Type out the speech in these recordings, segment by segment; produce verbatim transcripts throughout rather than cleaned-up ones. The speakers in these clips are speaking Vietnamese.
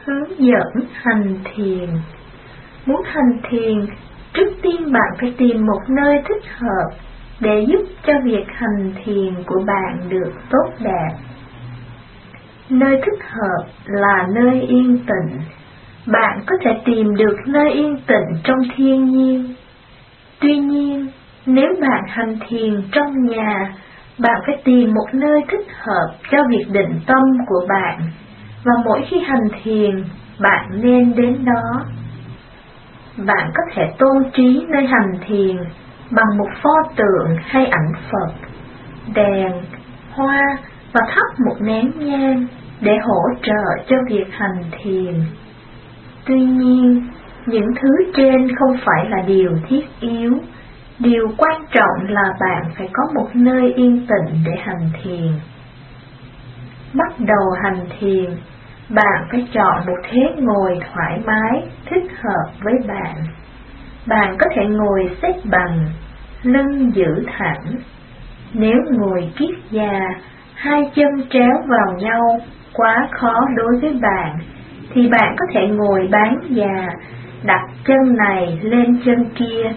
Hướng dẫn hành thiền. Muốn hành thiền, trước tiên bạn phải tìm một nơi thích hợp để giúp cho việc hành thiền của bạn được tốt đẹp. Nơi thích hợp là nơi yên tĩnh. Bạn có thể tìm được nơi yên tĩnh trong thiên nhiên. Tuy nhiên, nếu bạn hành thiền trong nhà, bạn phải tìm một nơi thích hợp cho việc định tâm của bạn, và mỗi khi hành thiền, bạn nên đến đó. Bạn có thể tôn trí nơi hành thiền bằng một pho tượng hay ảnh Phật, đèn, hoa và thắp một nén nhang để hỗ trợ cho việc hành thiền. Tuy nhiên, những thứ trên không phải là điều thiết yếu. Điều quan trọng là bạn phải có một nơi yên tĩnh để hành thiền. Bắt đầu hành thiền, bạn phải chọn một thế ngồi thoải mái, thích hợp với bạn. Bạn có thể ngồi xếp bằng, lưng giữ thẳng. Nếu ngồi kiết già, hai chân tréo vào nhau quá khó đối với bạn, thì bạn có thể ngồi bán già, đặt chân này lên chân kia.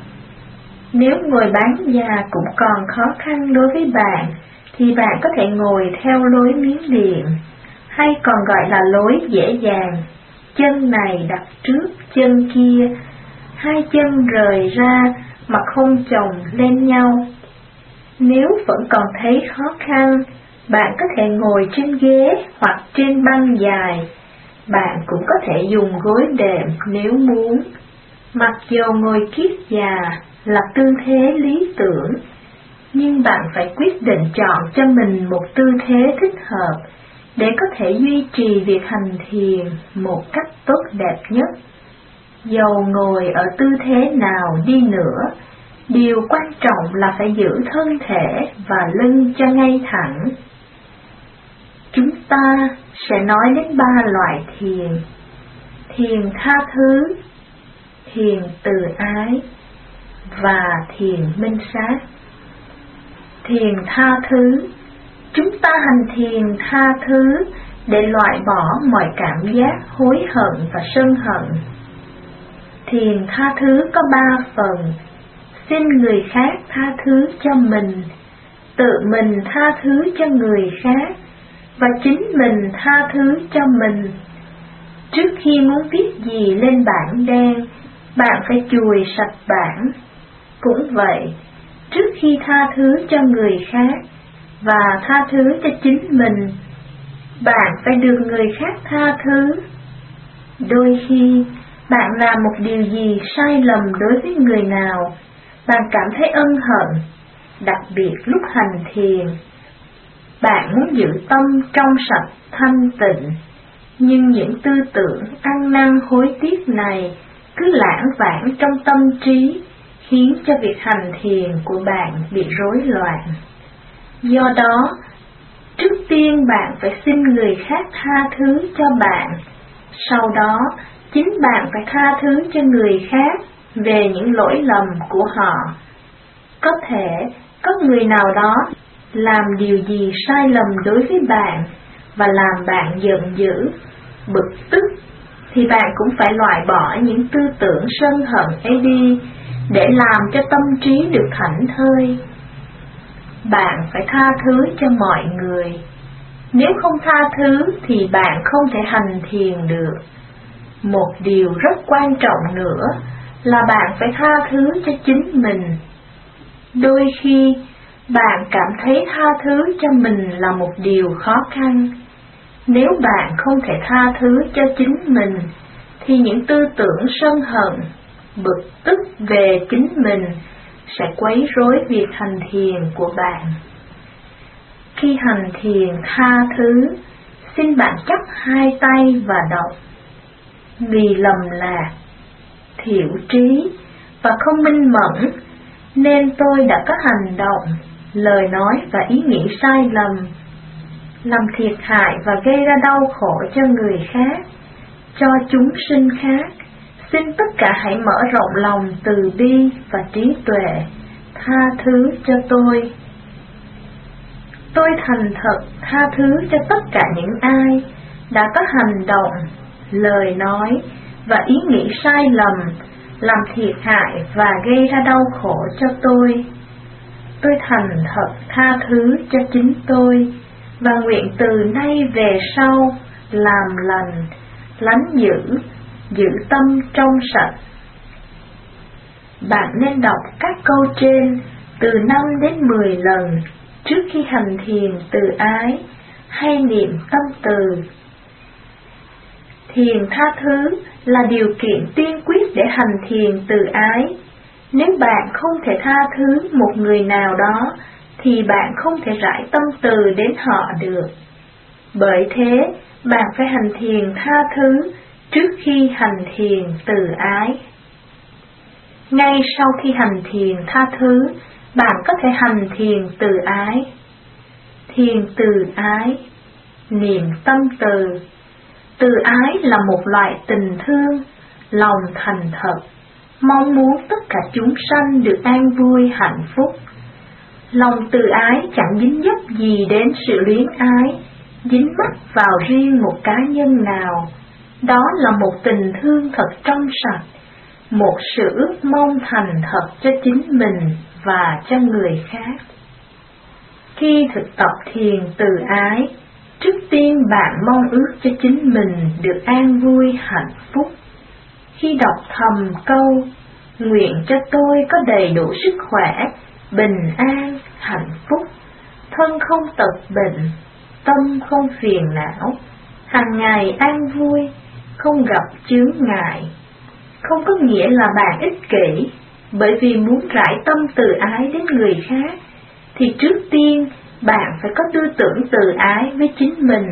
Nếu ngồi bán già cũng còn khó khăn đối với bạn, thì bạn có thể ngồi theo lối miến điện, hay còn gọi là lối dễ dàng. Chân này đặt trước chân kia, hai chân rời ra mà không chồng lên nhau. Nếu vẫn còn thấy khó khăn, bạn có thể ngồi trên ghế hoặc trên băng dài. Bạn cũng có thể dùng gối đệm nếu muốn. Mặc dù ngồi kiết già là tư thế lý tưởng, nhưng bạn phải quyết định chọn cho mình một tư thế thích hợp để có thể duy trì việc hành thiền một cách tốt đẹp nhất. Dầu ngồi ở tư thế nào đi nữa, điều quan trọng là phải giữ thân thể và lưng cho ngay thẳng. Chúng ta sẽ nói đến ba loại thiền: thiền tha thứ, thiền từ ái và thiền minh sát. Thiền tha thứ, chúng ta hành thiền tha thứ để loại bỏ mọi cảm giác hối hận và sân hận. Thiền tha thứ có ba phần: xin người khác tha thứ cho mình, tự mình tha thứ cho người khác, và chính mình tha thứ cho mình. Trước khi muốn viết gì lên bảng đen, bạn phải chùi sạch bảng. Cũng vậy, trước khi tha thứ cho người khác và tha thứ cho chính mình, bạn phải được người khác tha thứ. Đôi khi, bạn làm một điều gì sai lầm đối với người nào, bạn cảm thấy ân hận, đặc biệt lúc hành thiền. Bạn muốn giữ tâm trong sạch thanh tịnh, nhưng những tư tưởng ăn năn hối tiếc này cứ lãng vãng trong tâm trí, khiến cho việc hành thiền của bạn bị rối loạn. Do đó, trước tiên bạn phải xin người khác tha thứ cho bạn, sau đó chính bạn phải tha thứ cho người khác về những lỗi lầm của họ. Có thể có người nào đó làm điều gì sai lầm đối với bạn và làm bạn giận dữ, bực tức, thì bạn cũng phải loại bỏ những tư tưởng sân hận ấy đi để làm cho tâm trí được thảnh thơi. Bạn phải tha thứ cho mọi người. Nếu không tha thứ thì bạn không thể hành thiền được. Một điều rất quan trọng nữa là bạn phải tha thứ cho chính mình. Đôi khi, bạn cảm thấy tha thứ cho mình là một điều khó khăn. Nếu bạn không thể tha thứ cho chính mình, thì những tư tưởng sân hận, bực tức về chính mình sẽ quấy rối việc hành thiền của bạn. Khi hành thiền tha thứ, xin bạn chắp hai tay và đọc: vì lầm lạc, thiểu trí và không minh mẫn, nên tôi đã có hành động, lời nói và ý nghĩ sai lầm, làm thiệt hại và gây ra đau khổ cho người khác, cho chúng sinh khác. Xin tất cả hãy mở rộng lòng từ bi và trí tuệ, tha thứ cho tôi. Tôi thành thật tha thứ cho tất cả những ai đã có hành động, lời nói và ý nghĩ sai lầm, làm thiệt hại và gây ra đau khổ cho tôi. Tôi thành thật tha thứ cho chính tôi, và nguyện từ nay về sau làm lành, lánh dữ, giữ tâm trong sạch. Bạn nên đọc các câu trên từ năm đến mười lần trước khi hành thiền từ ái hay niệm tâm từ. Thiền tha thứ là điều kiện tiên quyết để hành thiền từ ái. Nếu bạn không thể tha thứ một người nào đó, thì bạn không thể rải tâm từ đến họ được. Bởi thế, bạn phải hành thiền tha thứ trước khi hành thiền từ ái. Ngay sau khi hành thiền tha thứ, bạn có thể hành thiền từ ái. Thiền từ ái, niệm tâm từ. Từ ái là một loại tình thương, lòng thành thật, mong muốn tất cả chúng sanh được an vui hạnh phúc. Lòng từ ái chẳng dính dấp gì đến sự luyến ái, dính mắc vào riêng một cá nhân nào. Đó là một tình thương thật trong sạch, một sự ước mong thành thật cho chính mình và cho người khác. Khi thực tập thiền từ ái, trước tiên bạn mong ước cho chính mình được an vui hạnh phúc. Khi đọc thầm câu, nguyện cho tôi có đầy đủ sức khỏe, bình an, hạnh phúc, thân không tật bệnh, tâm không phiền não, hàng ngày an vui, không gặp chướng ngại, không có nghĩa là bạn ích kỷ, bởi vì muốn rải tâm từ ái đến người khác, thì trước tiên bạn phải có tư tưởng từ ái với chính mình.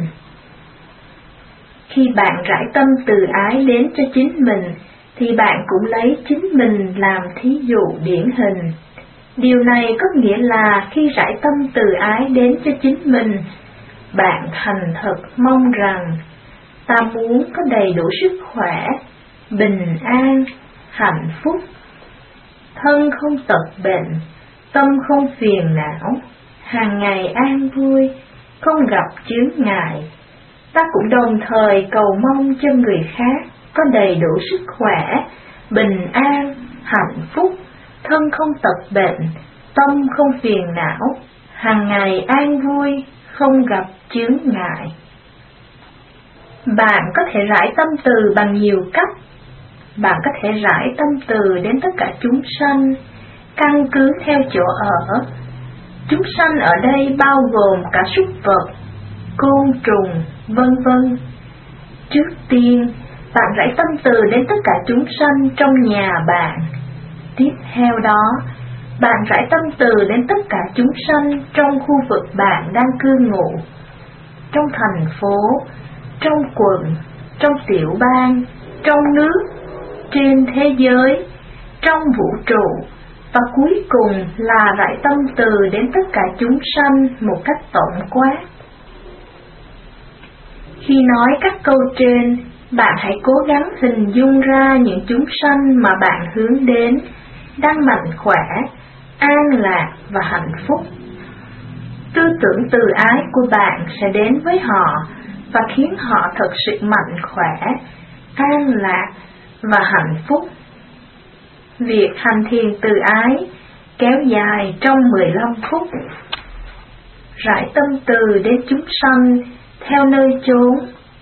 Khi bạn rải tâm từ ái đến cho chính mình, thì bạn cũng lấy chính mình làm thí dụ điển hình. Điều này có nghĩa là khi rải tâm từ ái đến cho chính mình, bạn thành thật mong rằng ta muốn có đầy đủ sức khỏe, bình an, hạnh phúc, thân không tật bệnh, tâm không phiền não, hàng ngày an vui, không gặp chướng ngại. Ta cũng đồng thời cầu mong cho người khác có đầy đủ sức khỏe, bình an, hạnh phúc, thân không tật bệnh, tâm không phiền não, hàng ngày an vui, không gặp chướng ngại. Bạn có thể rải tâm từ bằng nhiều cách. Bạn có thể rải tâm từ đến tất cả chúng sanh, căn cứ theo chỗ ở. Chúng sanh ở đây bao gồm cả súc vật, côn trùng, vân vân. Trước tiên, bạn rải tâm từ đến tất cả chúng sanh trong nhà bạn. Tiếp theo đó, bạn rải tâm từ đến tất cả chúng sanh trong khu vực bạn đang cư ngụ, trong thành phố, trong quận, trong tiểu bang, trong nước, trên thế giới, trong vũ trụ, và cuối cùng là rải tâm từ đến tất cả chúng sanh một cách tổng quát. Khi nói các câu trên, bạn hãy cố gắng hình dung ra những chúng sanh mà bạn hướng đến đang mạnh khỏe, an lạc và hạnh phúc. Tư tưởng từ ái của bạn sẽ đến với họ và khiến họ thật sự mạnh khỏe, an lạc và hạnh phúc. Việc hành thiền từ ái kéo dài trong mười lăm phút. Rải tâm từ đến chúng sanh theo nơi chốn.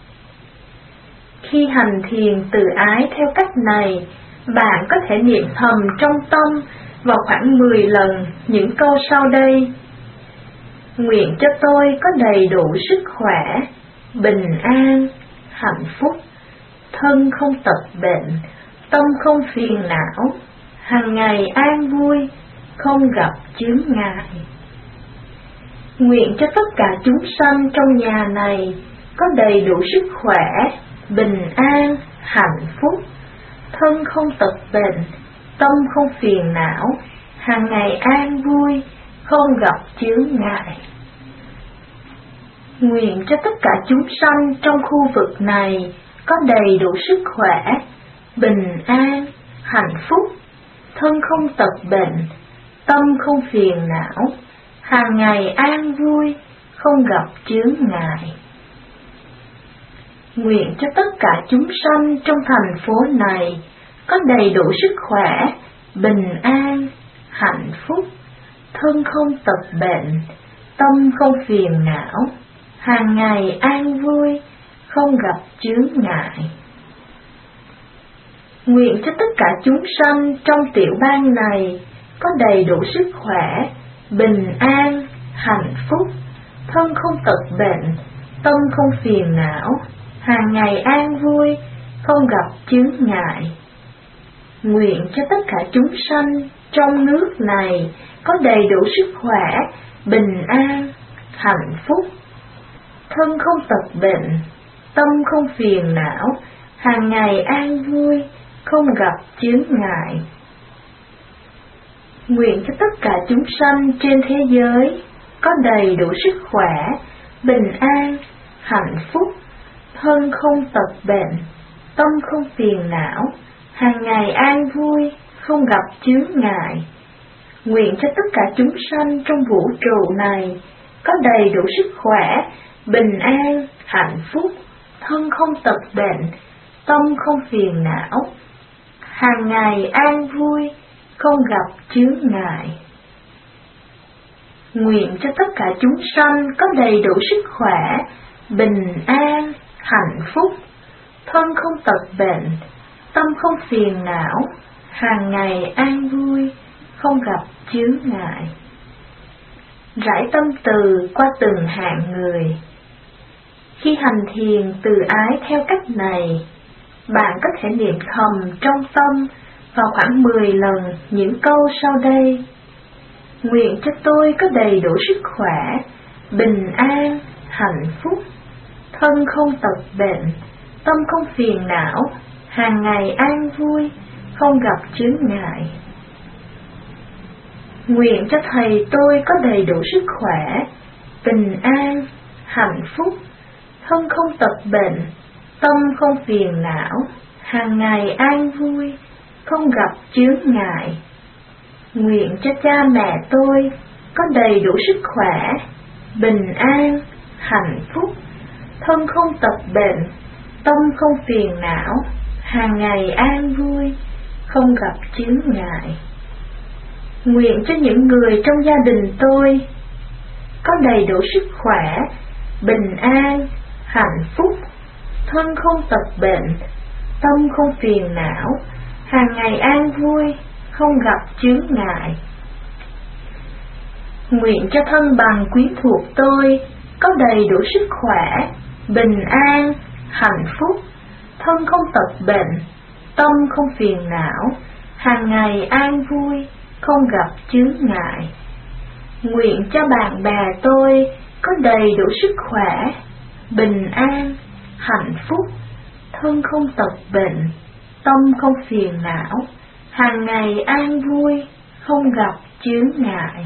Khi hành thiền từ ái theo cách này, bạn có thể niệm thầm trong tâm vào khoảng mười lần những câu sau đây. Nguyện cho tôi có đầy đủ sức khỏe, bình an, hạnh phúc, thân không tật bệnh, tâm không phiền não, hàng ngày an vui, không gặp chướng ngại. Nguyện cho tất cả chúng sanh trong nhà này có đầy đủ sức khỏe, bình an, hạnh phúc, thân không tật bệnh, tâm không phiền não, hàng ngày an vui, không gặp chướng ngại. Nguyện cho tất cả chúng sanh trong khu vực này có đầy đủ sức khỏe, bình an, hạnh phúc, thân không tật bệnh, tâm không phiền não, hàng ngày an vui, không gặp chướng ngại. Nguyện cho tất cả chúng sanh trong thành phố này có đầy đủ sức khỏe, bình an, hạnh phúc, thân không tật bệnh, tâm không phiền não, hàng ngày an vui, không gặp chướng ngại. Nguyện cho tất cả chúng sanh trong tiểu bang này có đầy đủ sức khỏe, bình an, hạnh phúc, thân không tật bệnh, tâm không phiền não, hàng ngày an vui, không gặp chướng ngại. Nguyện cho tất cả chúng sanh trong nước này có đầy đủ sức khỏe, bình an, hạnh phúc, thân không tật bệnh, tâm không phiền não, hàng ngày an vui, không gặp chướng ngại. Nguyện cho tất cả chúng sanh trên thế giới có đầy đủ sức khỏe, bình an, hạnh phúc, thân không tật bệnh, tâm không phiền não, hàng ngày an vui, không gặp chướng ngại. Nguyện cho tất cả chúng sanh trong vũ trụ này có đầy đủ sức khỏe, bình an, hạnh phúc, thân không tật bệnh, tâm không phiền não, hàng ngày an vui, không gặp chướng ngại. Nguyện cho tất cả chúng sanh có đầy đủ sức khỏe, bình an, hạnh phúc, thân không tật bệnh, tâm không phiền não, hàng ngày an vui, không gặp chướng ngại. Rải tâm từ qua từng hạng người. Khi hành thiền từ ái theo cách này, bạn có thể niệm thầm trong tâm vào khoảng mười lần những câu sau đây. Nguyện cho tôi có đầy đủ sức khỏe, bình an, hạnh phúc, thân không tật bệnh, tâm không phiền não, hàng ngày an vui, không gặp chướng ngại. Nguyện cho thầy tôi có đầy đủ sức khỏe, bình an, hạnh phúc, thân không tật bệnh, tâm không phiền não, hàng ngày an vui, không gặp chướng ngại. Nguyện cho cha mẹ tôi có đầy đủ sức khỏe, bình an, hạnh phúc, thân không tật bệnh, tâm không phiền não, hàng ngày an vui, không gặp chướng ngại. Nguyện cho những người trong gia đình tôi có đầy đủ sức khỏe, bình an, hạnh phúc, thân không tật bệnh, tâm không phiền não, hàng ngày an vui, không gặp chướng ngại. Nguyện cho thân bằng quyến thuộc tôi có đầy đủ sức khỏe, bình an, hạnh phúc, thân không tật bệnh, tâm không phiền não, hàng ngày an vui, không gặp chướng ngại. Nguyện cho bạn bè tôi có đầy đủ sức khỏe, bình an, hạnh phúc, thân không tật bệnh, tâm không phiền não, hàng ngày an vui, không gặp chướng ngại.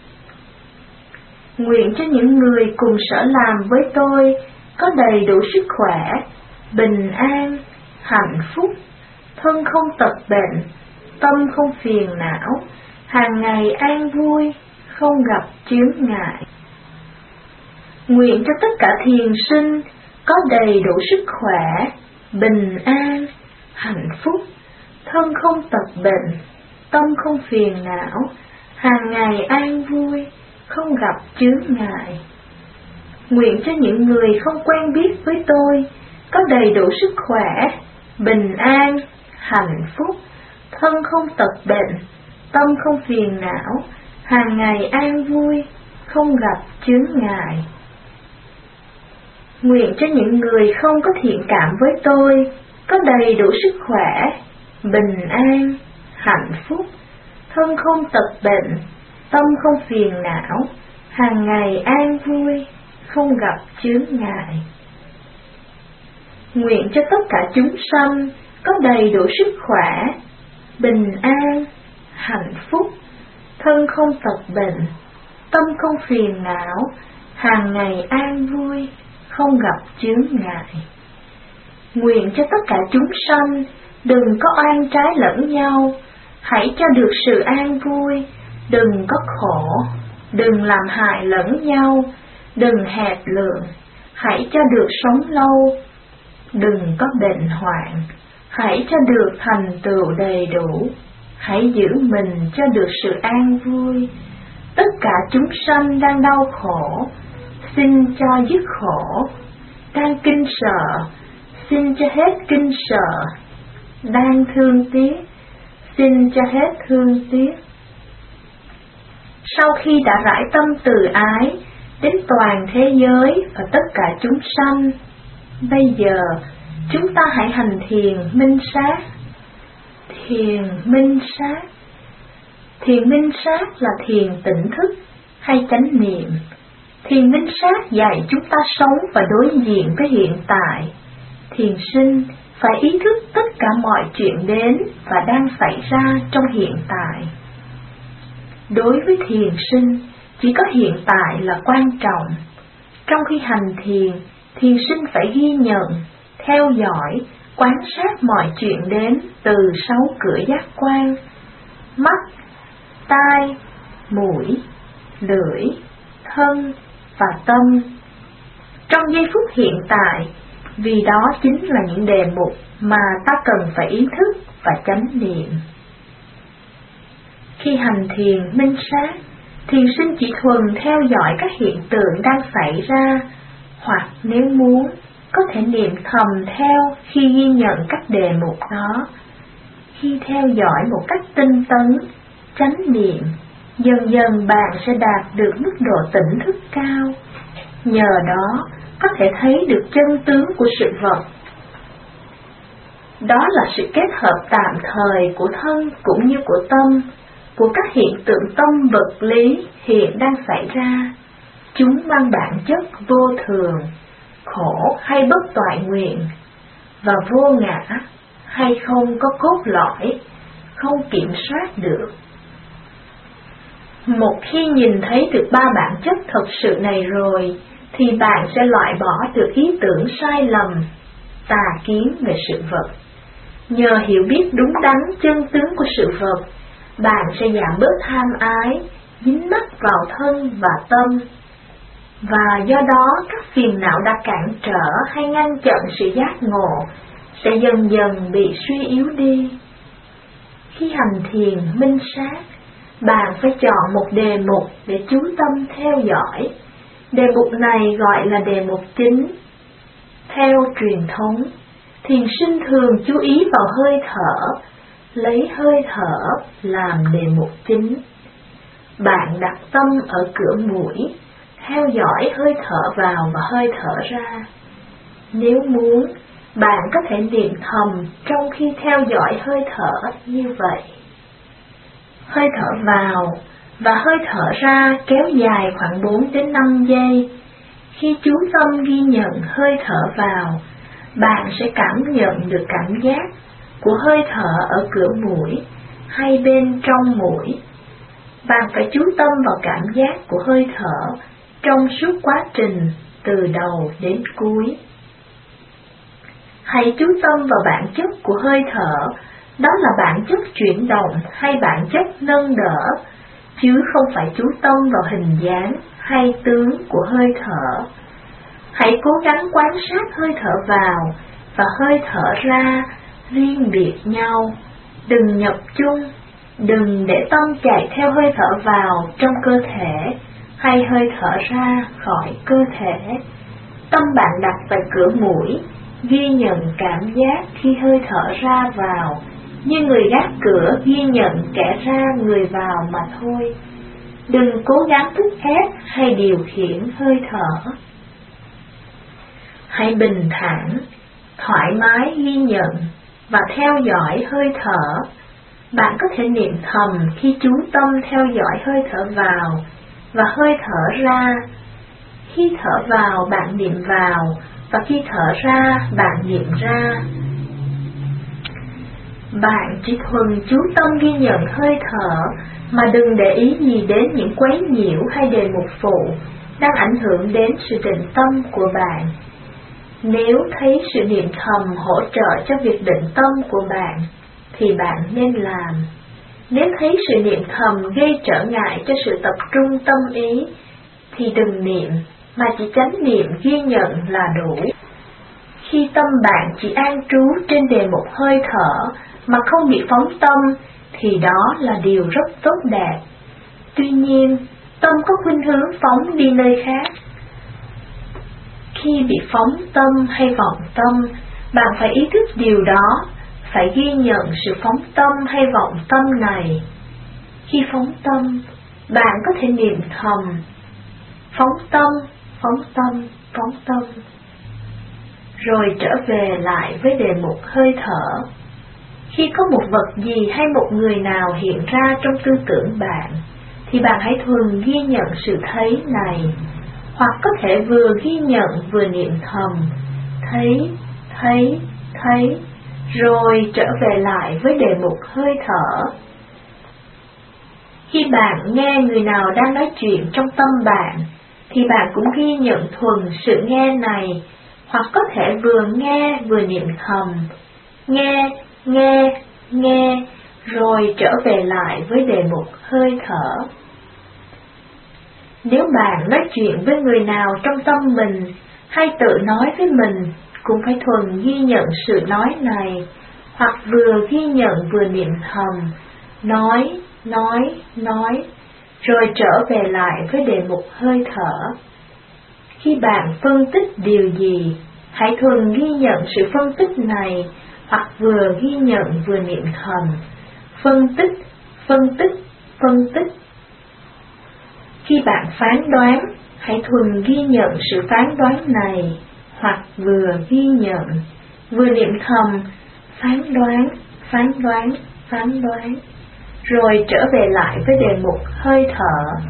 Nguyện cho những người cùng sở làm với tôi có đầy đủ sức khỏe, bình an, hạnh phúc, thân không tật bệnh, tâm không phiền não, hàng ngày an vui, không gặp chướng ngại. Nguyện cho tất cả thiền sinh có đầy đủ sức khỏe, bình an, hạnh phúc, thân không tật bệnh, tâm không phiền não, hàng ngày an vui, không gặp chướng ngại. Nguyện cho những người không quen biết với tôi có đầy đủ sức khỏe, bình an, hạnh phúc, thân không tật bệnh, tâm không phiền não, hàng ngày an vui, không gặp chướng ngại. Nguyện cho những người không có thiện cảm với tôi có đầy đủ sức khỏe, bình an, hạnh phúc, thân không tật bệnh, tâm không phiền não, hàng ngày an vui, không gặp chướng ngại. Nguyện cho tất cả chúng sanh có đầy đủ sức khỏe, bình an, hạnh phúc, thân không tật bệnh, tâm không phiền não, hàng ngày an vui, không gặp chướng ngại. Nguyện cho tất cả chúng sanh đừng có oan trái lẫn nhau, hãy cho được sự an vui, đừng có khổ, đừng làm hại lẫn nhau, đừng hẹp lượng, hãy cho được sống lâu. đừng có bệnh hoạn, hãy cho được thành tựu đầy đủ, hãy giữ mình cho được sự an vui. Tất cả chúng sanh đang đau khổ, xin cho dứt khổ. Đang kinh sợ, xin cho hết kinh sợ. Đang thương tiếc, xin cho hết thương tiếc. Sau khi đã rải tâm từ ái đến toàn thế giới và tất cả chúng sanh, bây giờ chúng ta hãy hành thiền minh sát. Thiền minh sát. Thiền minh sát là thiền tỉnh thức hay chánh niệm. Thiền minh sát dạy chúng ta sống và đối diện với hiện tại. Thiền sinh phải ý thức tất cả mọi chuyện đến và đang xảy ra trong hiện tại. Đối với thiền sinh, chỉ có hiện tại là quan trọng. Trong khi hành thiền, thiền sinh phải ghi nhận, theo dõi, quan sát mọi chuyện đến từ sáu cửa giác quan: mắt, tai, mũi, lưỡi, thân và tâm. Trong giây phút hiện tại, vì đó chính là những đề mục mà ta cần phải ý thức và chánh niệm. Khi hành thiền minh sát, thiền sinh chỉ thuần theo dõi các hiện tượng đang xảy ra, hoặc nếu muốn, có thể niệm thầm theo khi ghi nhận các đề mục đó. Khi theo dõi một cách tinh tấn, chánh niệm, dần dần bạn sẽ đạt được mức độ tỉnh thức cao. Nhờ đó, có thể thấy được chân tướng của sự vật. Đó là sự kết hợp tạm thời của thân cũng như của tâm, của các hiện tượng tâm vật lý hiện đang xảy ra. Chúng mang bản chất vô thường, khổ hay bất toại nguyện, và vô ngã hay không có cốt lõi, không kiểm soát được. Một khi nhìn thấy được ba bản chất thật sự này rồi, thì bạn sẽ loại bỏ được ý tưởng sai lầm, tà kiến về sự vật. Nhờ hiểu biết đúng đắn chân tướng của sự vật, bạn sẽ giảm bớt tham ái, dính mắc vào thân và tâm. Và do đó các phiền não đã cản trở hay ngăn chặn sự giác ngộ sẽ dần dần bị suy yếu đi. Khi hành thiền minh sát, bạn phải chọn một đề mục để chú tâm theo dõi. Đề mục này gọi là đề mục chính. Theo truyền thống, thiền sinh thường chú ý vào hơi thở, lấy hơi thở làm đề mục chính. Bạn đặt tâm ở cửa mũi, theo dõi hơi thở vào và hơi thở ra. Nếu muốn, bạn có thể niệm thầm trong khi theo dõi hơi thở như vậy. Hơi thở vào và hơi thở ra kéo dài khoảng bốn đến năm giây. Khi chú tâm ghi nhận hơi thở vào, bạn sẽ cảm nhận được cảm giác của hơi thở ở cửa mũi hay bên trong mũi. Bạn phải chú tâm vào cảm giác của hơi thở trong suốt quá trình từ đầu đến cuối. Hãy chú tâm vào bản chất của hơi thở, đó là bản chất chuyển động hay bản chất nâng đỡ, chứ không phải chú tâm vào hình dáng hay tướng của hơi thở. Hãy cố gắng quan sát hơi thở vào và hơi thở ra riêng biệt nhau, đừng nhập chung, đừng để tâm chạy theo hơi thở vào trong cơ thể hay hơi thở ra khỏi cơ thể. Tâm bạn đặt tại cửa mũi, ghi nhận cảm giác khi hơi thở ra vào, như người gác cửa ghi nhận kẻ ra người vào mà thôi. Đừng cố gắng thúc ép hay điều khiển hơi thở. Hãy bình thản, thoải mái ghi nhận và theo dõi hơi thở. Bạn có thể niệm thầm khi chú tâm theo dõi hơi thở vào và hơi thở ra. Khi thở vào bạn niệm vào, và khi thở ra bạn niệm ra. Bạn chỉ thuần chú tâm ghi nhận hơi thở, mà đừng để ý gì đến những quấy nhiễu hay đề mục phụ đang ảnh hưởng đến sự định tâm của bạn. Nếu thấy sự niệm thầm hỗ trợ cho việc định tâm của bạn, thì bạn nên làm. Nếu thấy sự niệm thầm gây trở ngại cho sự tập trung tâm ý, thì đừng niệm, mà chỉ chánh niệm ghi nhận là đủ. Khi tâm bạn chỉ an trú trên đề một hơi thở mà không bị phóng tâm, thì đó là điều rất tốt đẹp. Tuy nhiên, tâm có khuynh hướng phóng đi nơi khác. Khi bị phóng tâm hay vọng tâm, bạn phải ý thức điều đó, phải ghi nhận sự phóng tâm hay vọng tâm này. Khi phóng tâm, bạn có thể niệm thầm: phóng tâm, phóng tâm, phóng tâm, rồi trở về lại với đề mục hơi thở. Khi có một vật gì hay một người nào hiện ra trong tư tưởng bạn, thì bạn hãy thường ghi nhận sự thấy này, hoặc có thể vừa ghi nhận vừa niệm thầm: thấy, thấy, thấy, rồi trở về lại với đề mục hơi thở. Khi bạn nghe người nào đang nói chuyện trong tâm bạn, thì bạn cũng ghi nhận thuần sự nghe này, hoặc có thể vừa nghe vừa niệm thầm: nghe, nghe, nghe, rồi trở về lại với đề mục hơi thở. Nếu bạn nói chuyện với người nào trong tâm mình, hay tự nói với mình, cũng phải thuần ghi nhận sự nói này, hoặc vừa ghi nhận vừa niệm thầm: nói, nói, nói, rồi trở về lại với đề mục hơi thở. Khi bạn phân tích điều gì, hãy thuần ghi nhận sự phân tích này, hoặc vừa ghi nhận vừa niệm thầm: phân tích, phân tích, phân tích. Khi bạn phán đoán, hãy thuần ghi nhận sự phán đoán này, hoặc vừa ghi nhận, vừa niệm thầm: phán đoán, phán đoán, phán đoán, rồi trở về lại với đề mục hơi thở.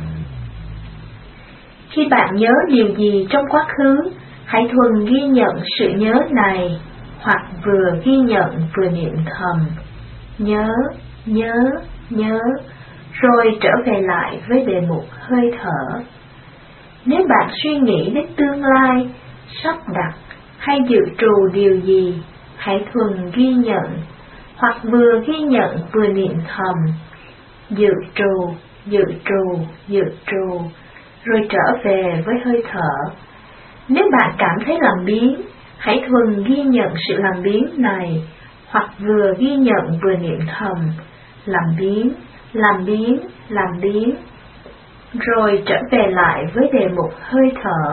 Khi bạn nhớ điều gì trong quá khứ, hãy thuần ghi nhận sự nhớ này, hoặc vừa ghi nhận vừa niệm thầm: nhớ, nhớ, nhớ, rồi trở về lại với đề mục hơi thở. Nếu bạn suy nghĩ đến tương lai, sắp đặt hay dự trù điều gì, hãy thuần ghi nhận, hoặc vừa ghi nhận vừa niệm thầm: dự trù, dự trù, dự trù, rồi trở về với hơi thở. Nếu bạn cảm thấy làm biếng, hãy thuần ghi nhận sự làm biếng này, hoặc vừa ghi nhận vừa niệm thầm: làm biếng, làm biếng, làm biếng, rồi trở về lại với đề mục hơi thở.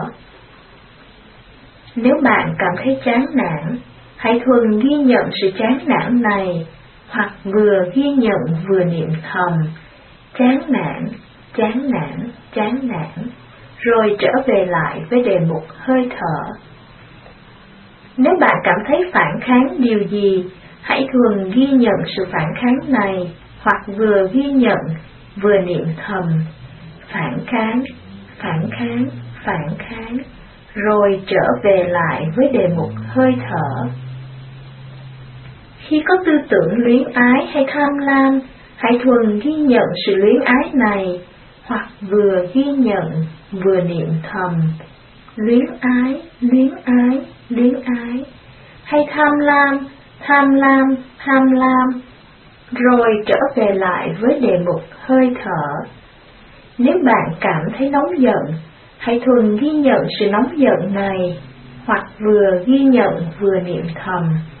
Nếu bạn cảm thấy chán nản, hãy thuần ghi nhận sự chán nản này, hoặc vừa ghi nhận vừa niệm thầm: chán nản, chán nản, chán nản, rồi trở về lại với đề mục hơi thở. Nếu bạn cảm thấy phản kháng điều gì, hãy thường ghi nhận sự phản kháng này, hoặc vừa ghi nhận vừa niệm thầm: phản kháng, phản kháng, phản kháng, rồi trở về lại với đề mục hơi thở. Khi có tư tưởng luyến ái hay tham lam, hãy thuần ghi nhận sự luyến ái này, hoặc vừa ghi nhận vừa niệm thầm: luyến ái, luyến ái, luyến ái, hay tham lam, tham lam, tham lam, rồi trở về lại với đề mục hơi thở. Nếu bạn cảm thấy nóng giận, hãy thuần ghi nhận sự nóng giận này, hoặc vừa ghi nhận vừa niệm thầm: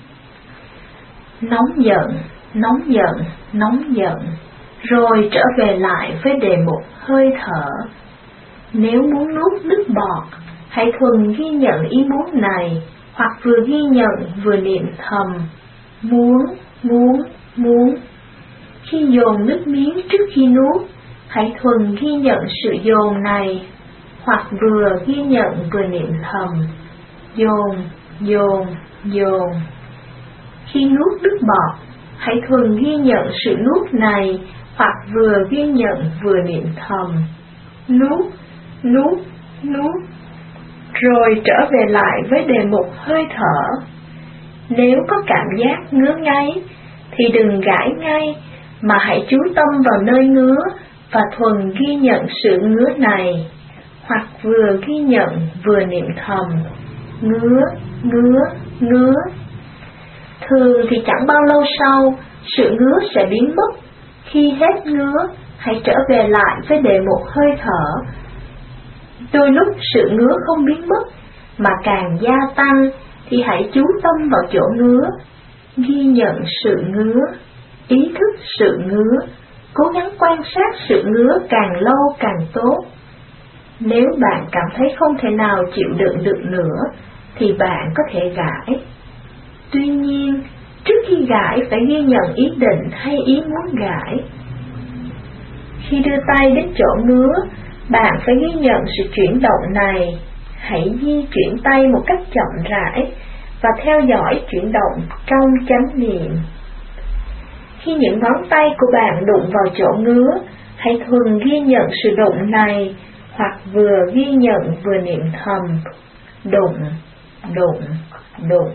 nóng giận, nóng giận, nóng giận, rồi trở về lại với đề mục hơi thở. Nếu muốn nuốt nước bọt, hãy thuần ghi nhận ý muốn này, hoặc vừa ghi nhận vừa niệm thầm: muốn, muốn, muốn. Khi dồn nước miếng trước khi nuốt, hãy thuần ghi nhận sự dồn này, hoặc vừa ghi nhận vừa niệm thầm: dồn, dồn, dồn. Khi nuốt nước bọt, hãy thuần ghi nhận sự nuốt này, hoặc vừa ghi nhận vừa niệm thầm: nuốt, nuốt, nuốt, rồi trở về lại với đề mục hơi thở. Nếu có cảm giác ngứa ngáy, thì đừng gãi ngay, mà hãy chú tâm vào nơi ngứa và thuần ghi nhận sự ngứa này, hoặc vừa ghi nhận vừa niệm thầm: ngứa, ngứa, ngứa. Thường thì chẳng bao lâu sau, sự ngứa sẽ biến mất. Khi hết ngứa, hãy trở về lại với đề mục hơi thở. Đôi lúc sự ngứa không biến mất, mà càng gia tăng, thì hãy chú tâm vào chỗ ngứa, ghi nhận sự ngứa, ý thức sự ngứa, cố gắng quan sát sự ngứa càng lâu càng tốt. Nếu bạn cảm thấy không thể nào chịu đựng được nữa, thì bạn có thể gãi. Tuy nhiên, trước khi gãi phải ghi nhận ý định hay ý muốn gãi. Khi đưa tay đến chỗ ngứa, bạn phải ghi nhận sự chuyển động này. Hãy di chuyển tay một cách chậm rãi và theo dõi chuyển động trong chánh niệm. Khi những ngón tay của bạn đụng vào chỗ ngứa, hãy thường ghi nhận sự đụng này, hoặc vừa ghi nhận vừa niệm thầm, đụng, đụng, đụng.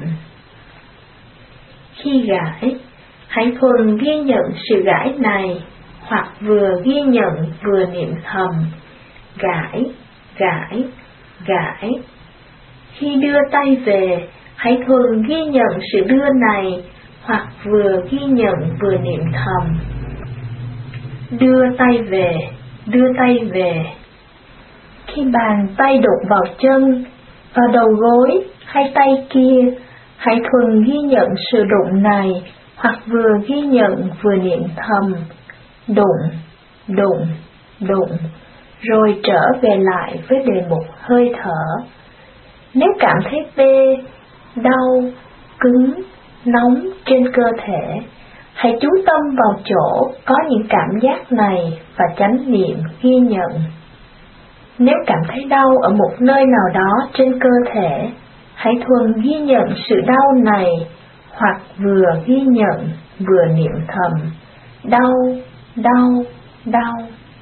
Khi gãi, hãy thuần ghi nhận sự gãi này, hoặc vừa ghi nhận vừa niệm thầm, gãi, gãi, gãi. Khi đưa tay về, hãy thuần ghi nhận sự đưa này, hoặc vừa ghi nhận vừa niệm thầm. Đưa tay về, đưa tay về. Khi bàn tay đụng vào chân, vào đầu gối hay tay kia, hãy thuần ghi nhận sự đụng này, hoặc vừa ghi nhận vừa niệm thầm, đụng, đụng, đụng, rồi trở về lại với đề mục hơi thở. Nếu cảm thấy tê, đau, cứng, nóng trên cơ thể, hãy chú tâm vào chỗ có những cảm giác này và chánh niệm ghi nhận. Nếu cảm thấy đau ở một nơi nào đó trên cơ thể, hãy thuần ghi nhận sự đau này, hoặc vừa ghi nhận vừa niệm thầm, đau, đau, đau.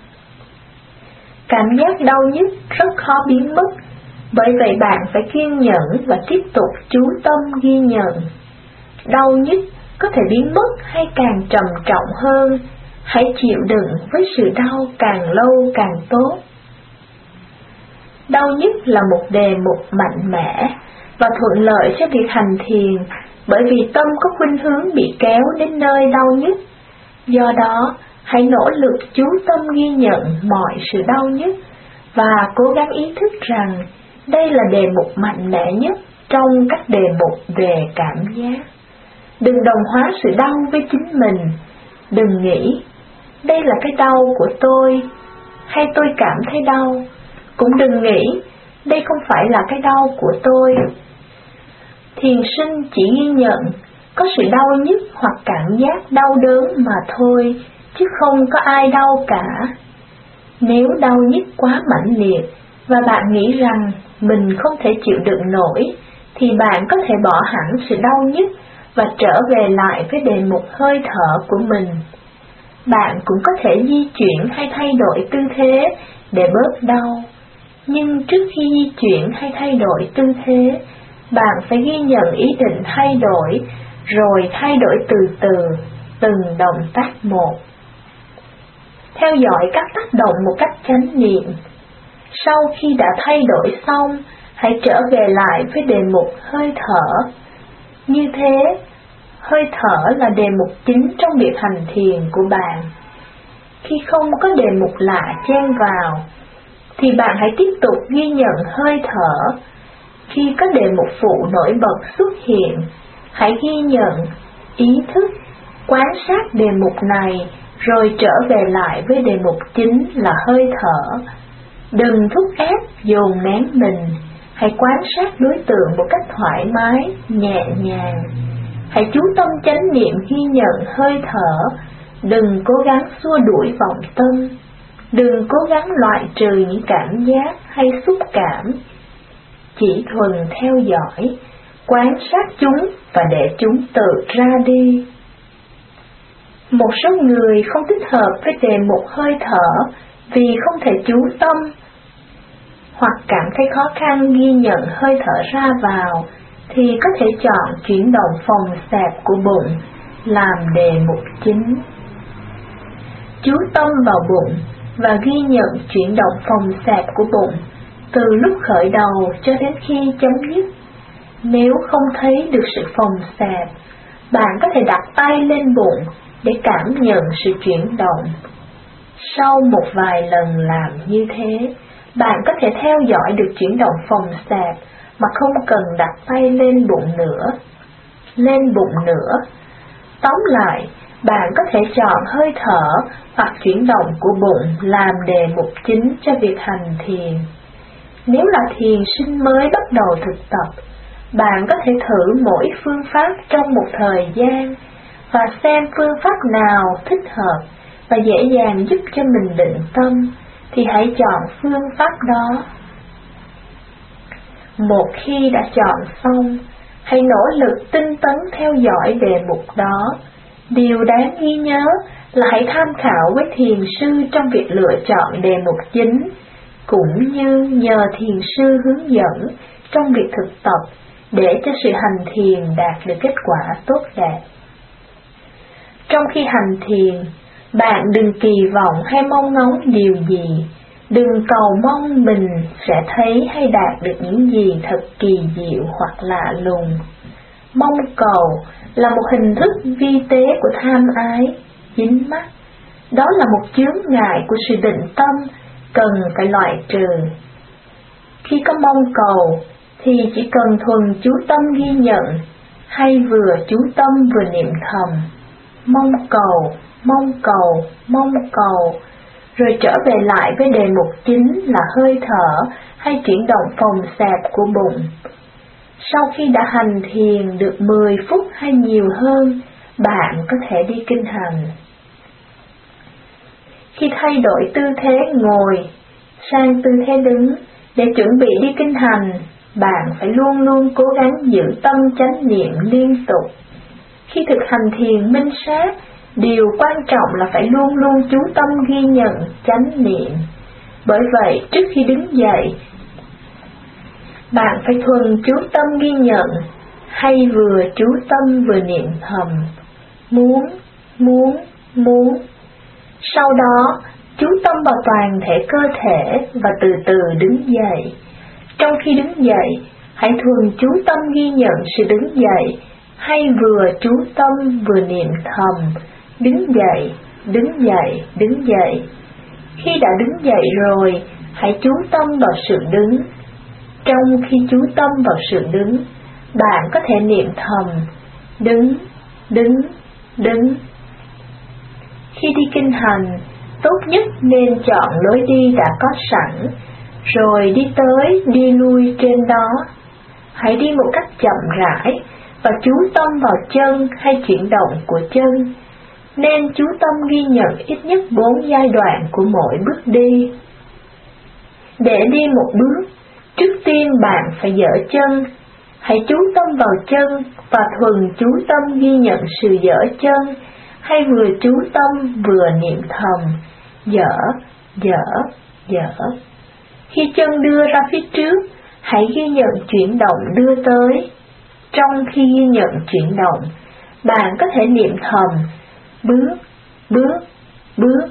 Cảm giác đau nhức rất khó biến mất, bởi vậy bạn phải kiên nhẫn và tiếp tục chú tâm ghi nhận. Đau nhức có thể biến mất hay càng trầm trọng hơn, hãy chịu đựng với sự đau càng lâu càng tốt. Đau nhức là một đề mục mạnh mẽ và thuận lợi cho việc hành thiền, bởi vì tâm có khuynh hướng bị kéo đến nơi đau nhức. Do đó, hãy nỗ lực chú tâm ghi nhận mọi sự đau nhức và cố gắng ý thức rằng đây là đề mục mạnh mẽ nhất trong các đề mục về cảm giác. Đừng đồng hóa sự đau với chính mình. Đừng nghĩ, đây là cái đau của tôi, hay tôi cảm thấy đau. Cũng đừng nghĩ, đây không phải là cái đau của tôi. Thiền sinh chỉ ghi nhận có sự đau nhức hoặc cảm giác đau đớn mà thôi, chứ không có ai đau cả. Nếu đau nhức quá mãnh liệt và bạn nghĩ rằng mình không thể chịu đựng nổi, thì bạn có thể bỏ hẳn sự đau nhức và trở về lại với đề mục hơi thở của mình. Bạn cũng có thể di chuyển hay thay đổi tư thế để bớt đau. Nhưng trước khi di chuyển hay thay đổi tư thế, bạn phải ghi nhận ý định thay đổi, rồi thay đổi từ từ, từng động tác một. Theo dõi các tác động một cách chánh niệm. Sau khi đã thay đổi xong, hãy trở về lại với đề mục hơi thở. Như thế, hơi thở là đề mục chính trong việc hành thiền của bạn. Khi không có đề mục lạ chen vào, thì bạn hãy tiếp tục ghi nhận hơi thở. Khi có đề mục phụ nổi bật xuất hiện, hãy ghi nhận, ý thức, quan sát đề mục này, rồi trở về lại với đề mục chính là hơi thở. Đừng thúc ép, dồn nén mình, hãy quan sát đối tượng một cách thoải mái, nhẹ nhàng. Hãy chú tâm chánh niệm ghi nhận hơi thở, đừng cố gắng xua đuổi vọng tâm. Đừng cố gắng loại trừ những cảm giác hay xúc cảm. Chỉ thuần theo dõi, quan sát chúng và để chúng tự ra đi. Một số người không thích hợp với đề mục hơi thở vì không thể chú tâm, hoặc cảm thấy khó khăn ghi nhận hơi thở ra vào, thì có thể chọn chuyển động phòng xẹp của bụng làm đề mục chính. Chú tâm vào bụng và ghi nhận chuyển động phòng xẹp của bụng từ lúc khởi đầu cho đến khi chấm dứt. Nếu không thấy được sự phòng xẹp, bạn có thể đặt tay lên bụng để cảm nhận sự chuyển động. Sau một vài lần làm như thế, bạn có thể theo dõi được chuyển động phòng xẹp mà không cần đặt tay lên bụng nữa. Lên bụng nữa. Tóm lại, bạn có thể chọn hơi thở hoặc chuyển động của bụng làm đề mục chính cho việc hành thiền. Nếu là thiền sinh mới bắt đầu thực tập, bạn có thể thử mỗi phương pháp trong một thời gian và xem phương pháp nào thích hợp và dễ dàng giúp cho mình định tâm thì hãy chọn phương pháp đó. Một khi đã chọn xong, hãy nỗ lực tinh tấn theo dõi đề mục đó. Điều đáng ghi nhớ là hãy tham khảo với thiền sư trong việc lựa chọn đề mục chính, cũng như nhờ thiền sư hướng dẫn trong việc thực tập để cho sự hành thiền đạt được kết quả tốt đẹp. Trong khi hành thiền, bạn đừng kỳ vọng hay mong ngóng điều gì, đừng cầu mong mình sẽ thấy hay đạt được những gì thật kỳ diệu hoặc lạ lùng. Mong cầu là một hình thức vi tế của tham ái, dính mắc. Đó là một chướng ngại của sự định tâm cần phải loại trừ. Khi có mong cầu thì chỉ cần thuần chú tâm ghi nhận hay vừa chú tâm vừa niệm thầm mong cầu, mong cầu, mong cầu, rồi trở về lại với đề mục chính là hơi thở hay chuyển động phồng xẹp của bụng. Sau khi đã hành thiền được mười phút hay nhiều hơn, bạn có thể đi kinh hành. Khi thay đổi tư thế ngồi sang tư thế đứng để chuẩn bị đi kinh hành, bạn phải luôn luôn cố gắng giữ tâm chánh niệm liên tục. Khi thực hành thiền minh sát, điều quan trọng là phải luôn luôn chú tâm ghi nhận chánh niệm. Bởi vậy, trước khi đứng dậy, bạn phải thuần chú tâm ghi nhận, hay vừa chú tâm vừa niệm thầm, muốn, muốn, muốn. Sau đó, chú tâm vào toàn thể cơ thể và từ từ đứng dậy. Trong khi đứng dậy, hãy thuần chú tâm ghi nhận sự đứng dậy, hay vừa chú tâm vừa niệm thầm, đứng dậy, đứng dậy, đứng dậy. Khi đã đứng dậy rồi, hãy chú tâm vào sự đứng. Trong khi chú tâm vào sự đứng, bạn có thể niệm thầm, đứng, đứng, đứng. Khi đi kinh hành, tốt nhất nên chọn lối đi đã có sẵn, rồi đi tới, đi lui trên đó. Hãy đi một cách chậm rãi và chú tâm vào chân hay chuyển động của chân. Nên chú tâm ghi nhận ít nhất bốn giai đoạn của mỗi bước đi. Để đi một bước, trước tiên bạn phải dỡ chân. Hãy chú tâm vào chân và thuần chú tâm ghi nhận sự dỡ chân, hay vừa chú tâm vừa niệm thầm, dỡ, dỡ, dỡ. Khi chân đưa ra phía trước, hãy ghi nhận chuyển động đưa tới. Trong khi ghi nhận chuyển động, bạn có thể niệm thầm, bước, bước, bước.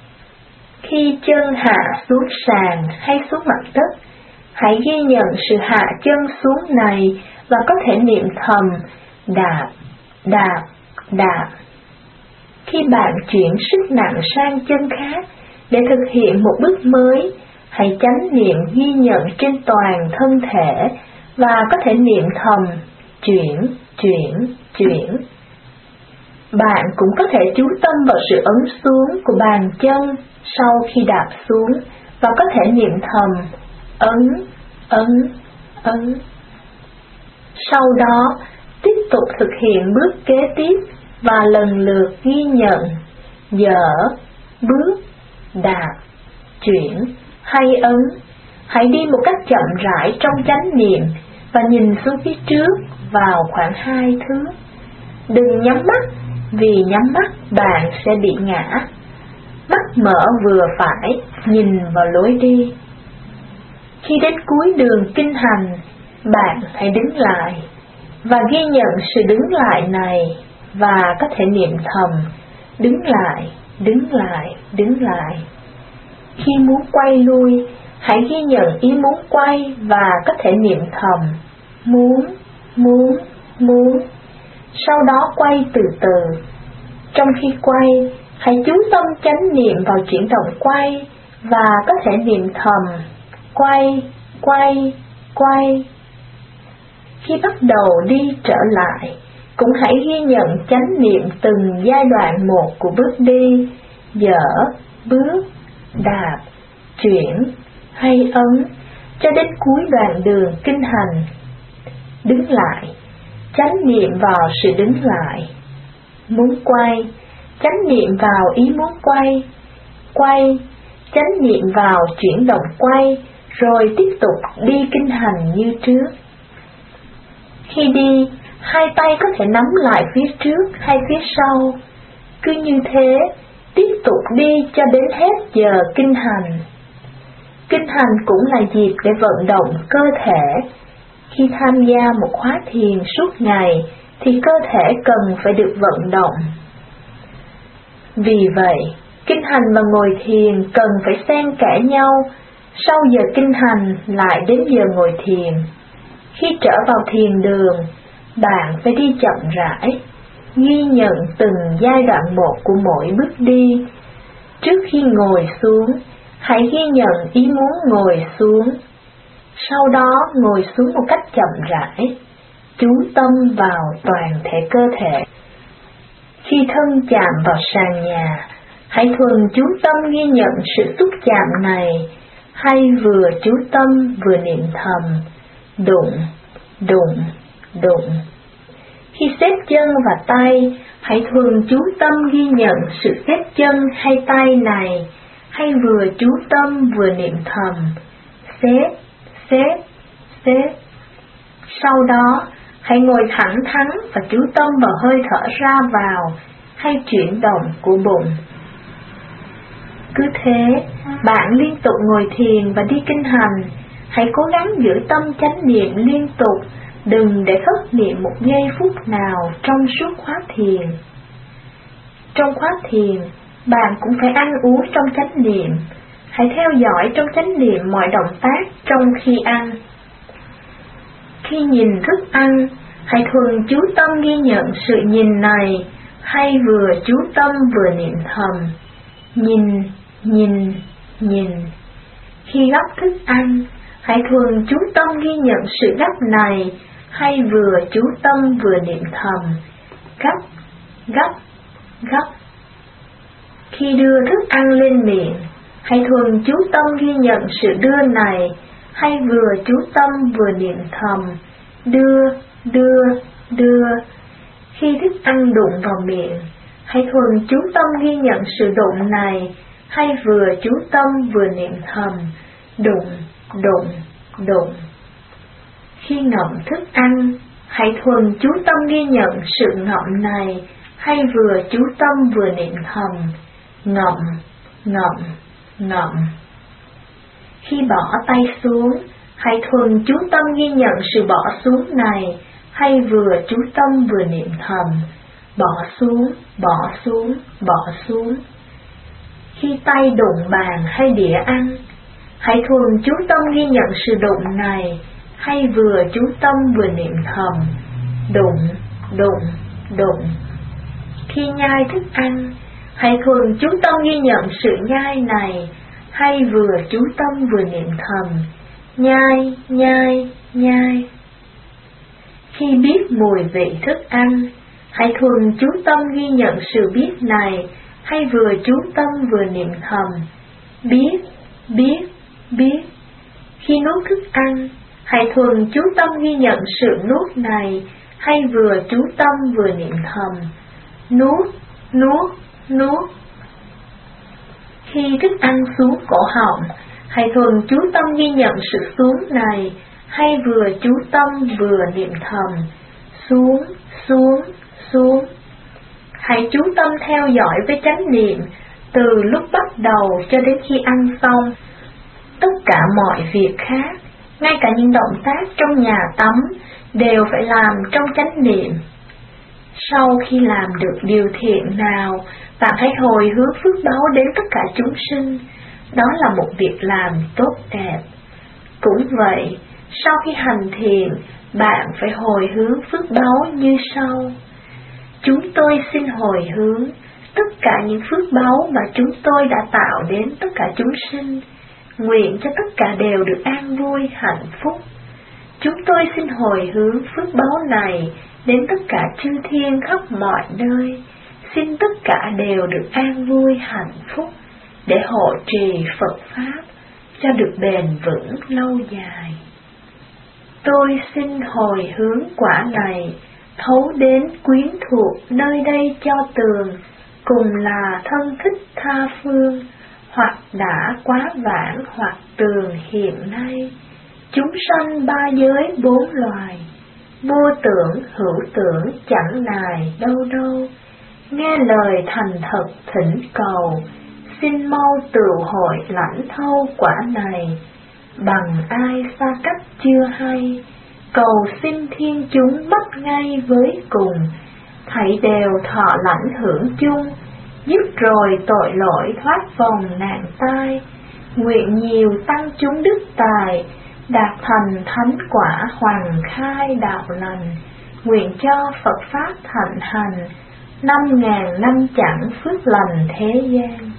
Khi chân hạ xuống sàn hay xuống mặt đất, hãy ghi nhận sự hạ chân xuống này và có thể niệm thầm, đạp, đạp, đạp. Khi bạn chuyển sức nặng sang chân khác để thực hiện một bước mới, hãy chánh niệm ghi nhận trên toàn thân thể và có thể niệm thầm, chuyển, chuyển, chuyển. Bạn cũng có thể chú tâm vào sự ấn xuống của bàn chân sau khi đạp xuống và có thể niệm thầm, ấn, ấn, ấn. Sau đó, tiếp tục thực hiện bước kế tiếp và lần lượt ghi nhận, dỡ, bước, đạp, chuyển hay ấn. Hãy đi một cách chậm rãi trong chánh niệm và nhìn xuống phía trước vào khoảng hai thước. Đừng nhắm mắt, vì nhắm mắt bạn sẽ bị ngã. Mắt mở vừa phải, nhìn vào lối đi. Khi đến cuối đường kinh hành, bạn hãy đứng lại và ghi nhận sự đứng lại này và có thể niệm thầm, đứng lại, đứng lại, đứng lại. Khi muốn quay lui, hãy ghi nhận ý muốn quay và có thể niệm thầm, muốn, muốn, muốn. Sau đó quay từ từ. Trong khi quay, hãy chú tâm chánh niệm vào chuyển động quay và có thể niệm thầm, quay, quay, quay. Khi bắt đầu đi trở lại, cũng hãy ghi nhận chánh niệm từng giai đoạn một của bước đi, dở, bước, đạp, chuyển hay ấn, cho đến cuối đoạn đường kinh hành. Đứng lại, chánh niệm vào sự đứng lại. Muốn quay, chánh niệm vào ý muốn quay. Quay, chánh niệm vào chuyển động quay, rồi tiếp tục đi kinh hành như trước. Khi đi, hai tay có thể nắm lại phía trước hay phía sau. Cứ như thế, tiếp tục đi cho đến hết giờ kinh hành. Kinh hành cũng là dịp để vận động cơ thể. Khi tham gia một khóa thiền suốt ngày, thì cơ thể cần phải được vận động. Vì vậy, kinh hành và ngồi thiền cần phải xen kẽ nhau. Sau giờ kinh hành lại đến giờ ngồi thiền. Khi trở vào thiền đường, bạn phải đi chậm rãi, ghi nhận từng giai đoạn một của mỗi bước đi. Trước khi ngồi xuống, hãy ghi nhận ý muốn ngồi xuống. Sau đó ngồi xuống một cách chậm rãi, chú tâm vào toàn thể cơ thể. Khi thân chạm vào sàn nhà, hãy thuần chú tâm ghi nhận sự xúc chạm này, hay vừa chú tâm vừa niệm thầm, đụng, đụng, đụng. Khi xếp chân và tay, hãy thuần chú tâm ghi nhận sự xếp chân hay tay này, hay vừa chú tâm vừa niệm thầm, xếp, xếp, xếp. Sau đó, hãy ngồi thẳng thắn và chú tâm vào hơi thở ra vào, hay chuyển động của bụng. Cứ thế, bạn liên tục ngồi thiền và đi kinh hành, hãy cố gắng giữ tâm chánh niệm liên tục, đừng để thất niệm một giây phút nào trong suốt khóa thiền. Trong khóa thiền, bạn cũng phải ăn uống trong chánh niệm, hãy theo dõi trong chánh niệm mọi động tác trong khi ăn. Khi nhìn thức ăn, hãy thuần chú tâm ghi nhận sự nhìn này, hay vừa chú tâm vừa niệm thầm, nhìn, nhìn, nhìn. Khi gắp thức ăn, hãy thuần chú tâm ghi nhận sự gắp này, hay vừa chú tâm vừa niệm thầm, gắp, gắp, gắp. Khi đưa thức ăn lên miệng, hãy thuần chú tâm ghi nhận sự đưa này, hay vừa chú tâm vừa niệm thầm, đưa, đưa, đưa. Khi thức ăn đụng vào miệng, hãy thuần chú tâm ghi nhận sự đụng này, hay vừa chú tâm vừa niệm thầm, đụng, đụng, đụng. Khi ngậm thức ăn, hãy thuần chú tâm ghi nhận sự ngậm này, hay vừa chú tâm vừa niệm thầm, ngậm, ngậm, ngậm. Khi bỏ tay xuống, hãy thuần chú tâm ghi nhận sự bỏ xuống này, hay vừa chú tâm vừa niệm thầm, bỏ xuống, bỏ xuống, bỏ xuống. Khi tay đụng bàn hay đĩa ăn, hãy thuần chú tâm ghi nhận sự đụng này, hay vừa chú tâm vừa niệm thầm, đụng, đụng, đụng. Khi nhai thức ăn, hãy thuần chú tâm ghi nhận sự nhai này, hay vừa chú tâm vừa niệm thầm, nhai, nhai, nhai. Khi biết mùi vị thức ăn, hãy thuần chú tâm ghi nhận sự biết này, hay vừa chú tâm vừa niệm thầm, biết, biết, biết. Khi nuốt thức ăn, hãy thuần chú tâm ghi nhận sự nuốt này, hay vừa chú tâm vừa niệm thầm, nuốt, nuốt, nuốt. Khi thức ăn xuống cổ họng, hãy thuần chú tâm ghi nhận sự xuống này, hay vừa chú tâm vừa niệm thầm, xuống, xuống, xuống. Hãy chú tâm theo dõi với chánh niệm, từ lúc bắt đầu cho đến khi ăn xong. Tất cả mọi việc khác, ngay cả những động tác trong nhà tắm, đều phải làm trong chánh niệm. Sau khi làm được điều thiện nào, bạn hãy hồi hướng phước báu đến tất cả chúng sinh. Đó là một việc làm tốt đẹp. Cũng vậy, sau khi hành thiền, bạn phải hồi hướng phước báu như sau. Chúng tôi xin hồi hướng tất cả những phước báu mà chúng tôi đã tạo đến tất cả chúng sinh, nguyện cho tất cả đều được an vui, hạnh phúc. Chúng tôi xin hồi hướng phước báu này đến tất cả chư thiên khắp mọi nơi, xin tất cả đều được an vui hạnh phúc, để hộ trì Phật Pháp cho được bền vững lâu dài. Tôi xin hồi hướng quả này thấu đến quyến thuộc nơi đây cho tường, cùng là thân thích tha phương, hoặc đã quá vãng hoặc tường hiện nay. Chúng sanh ba giới bốn loài, vô tưởng hữu tưởng chẳng nài đâu đâu, nghe lời thành thật thỉnh cầu, xin mau tựu hội lãnh thâu quả này. Bằng ai xa cách chưa hay, cầu xin thiên chúng bắt ngay với cùng, thảy đều thọ lãnh hưởng chung, dứt rồi tội lỗi thoát vòng nạn tai. Nguyện nhiều tăng chúng đức tài, đạt thành thánh quả hoàng khai đạo lành. Nguyện cho Phật Pháp thạnh hành, năm ngàn năm chẳng phước lành thế gian.